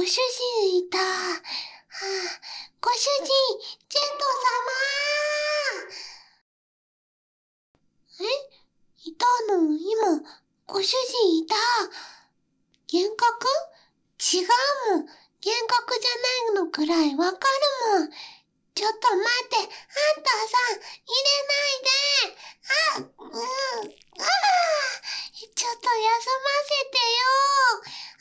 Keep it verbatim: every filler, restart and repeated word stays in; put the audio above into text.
ご主人いた。はあ、ご主人、ジェント様。え？いたの？今、ご主人いた。幻覚？違うもん。幻覚じゃないのくらいわかるもん。ちょっと待って、あんたさん、入れないで。あ、うん、ああ、ちょっと休ませてよ。